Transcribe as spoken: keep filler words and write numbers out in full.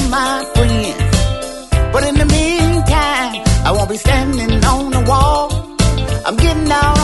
my friends. But in the meantime, I won't be standing on the wall. I'm getting out